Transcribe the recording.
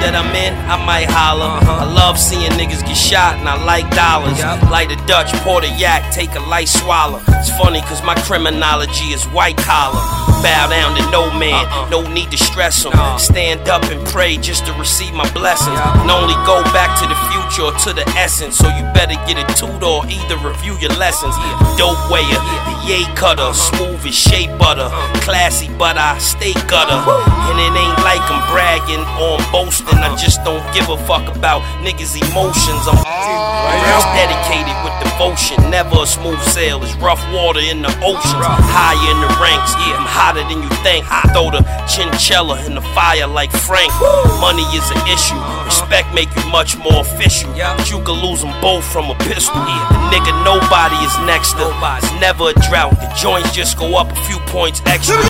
that I'm in, I might holler. I love seeing niggas get shot and I like dollars. Like a Dutch, pour the yak, take a light swallow. It's funny cause my criminology is white collar. Bow down to no man, no need to stress him. Stand up and pray just to receive my blessings. And only go back to the future or to the essence. So you better get a tutor or either review your lessons. Dope wayer, the yay cutter, smooth as shea butter. Classy but I stay gutter. And it ain't like I'm bragging or I'm boasting. I just don't give a fuck about niggas' emotions. I'm just dedicated with devotion. Never a smooth sail, it's rough water in the oceans. Higher in the ranks, I'm hotter than you think. I throw the chinchilla in the fire like Frank. Money is an issue, respect make you much more official. But you can lose them both from a pistol. The nigga nobody is next to. It's never a drought, the joints just go up a few points extra.